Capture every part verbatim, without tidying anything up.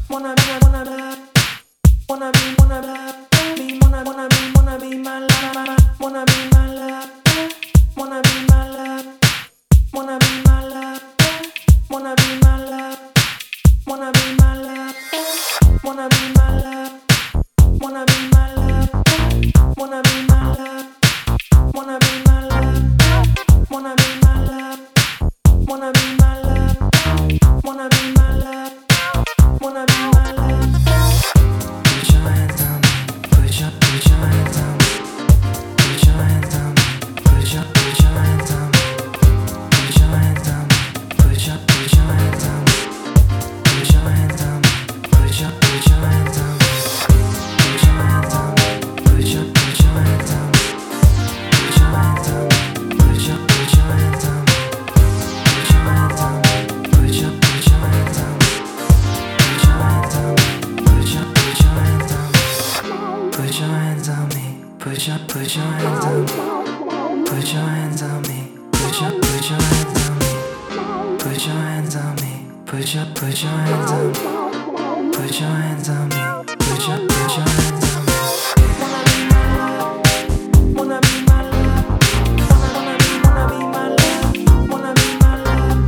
wanna be, wanna love, wanna be, wanna love, be, wanna, wanna be, wanna be my love, wanna be my love, wanna be my love, wanna be my love, wanna be my love, wanna be my love, wanna be my love, wanna be my love, wanna be my love, wanna be my love, wanna be my love, wanna be my love, wanna be my love, wanna be my love. Put your hands on me, put your, put your hands on me, put your hands on me, put your, put your hands on me, put your hands on me, put your, put your hands on me, put your hands on me, put your, put your hands on me, put your hands on me, put your, put your hands on me, put your hands on me, put your, put your hands on me, put your hands on me, put your, put your hands on me. Put your hands on me, put your, put your hands on me, put your hands on me, put your, put your hands on me, put your hands on me, put your, put your hands on me, put your hands on me, put your, put your hands on me, put your hands on me, put your, put your hands on me. Wanna be my love, wanna be, wanna be my love, wanna be my love.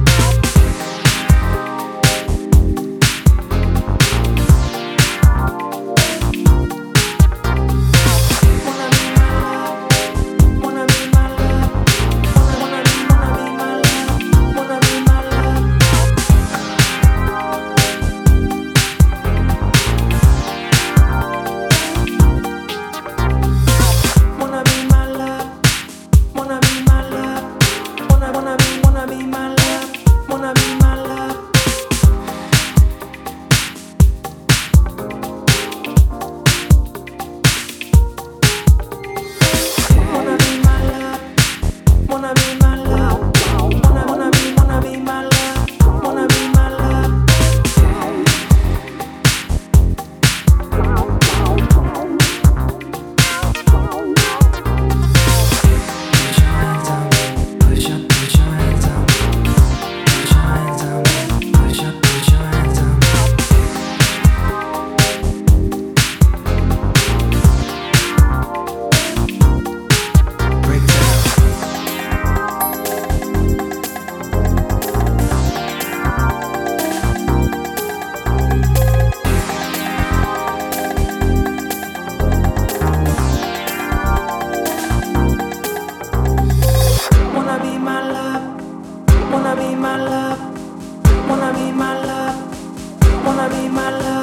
Wanna be my love, wanna be my love, wanna be my love.